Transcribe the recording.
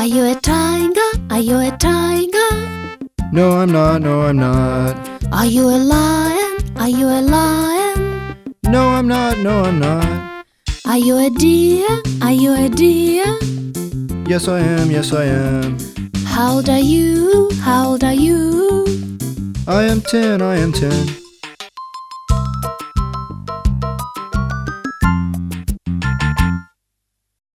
Are you a tiger? Are you a tiger? No, I'm not, no, I'm not. Are you a lion? Are you a lion? No, I'm not, no, I'm not. Are you a deer? Are you a deer? Yes, I am, yes, I am. How old are you? How old are you? I am 10, I am 10.